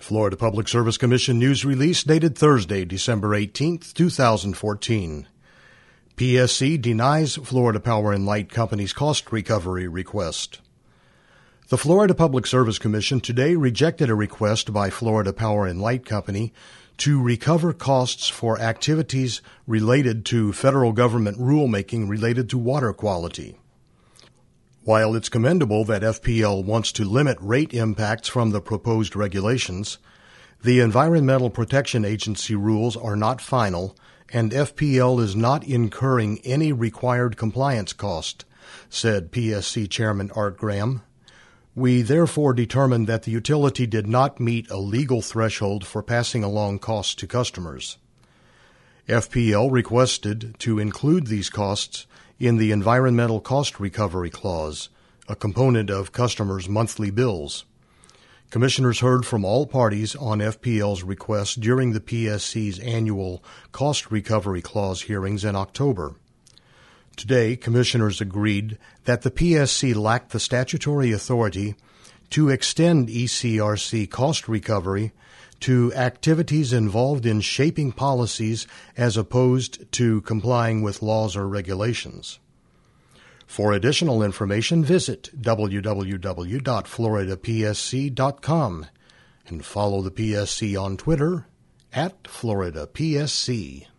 Florida Public Service Commission news release dated Thursday, December 18, 2014. PSC denies Florida Power and Light Company's cost recovery request. The Florida Public Service Commission today rejected a request by Florida Power and Light Company to recover costs for activities related to federal government rulemaking related to water quality. While it's commendable that FPL wants to limit rate impacts from the proposed regulations, the Environmental Protection Agency rules are not final, and FPL is not incurring any required compliance cost, said PSC Chairman Art Graham. We therefore determined that the utility did not meet a legal threshold for passing along costs to customers. FPL requested to include these costs in the Environmental Cost Recovery Clause, a component of customers' monthly bills. Commissioners heard from all parties on FPL's request during the PSC's annual Cost Recovery Clause hearings in October. Today, commissioners agreed that the PSC lacked the statutory authority to extend ECRC cost recovery to activities involved in shaping policies as opposed to complying with laws or regulations. For additional information, visit www.floridapsc.com and follow the PSC on Twitter @FloridaPSC.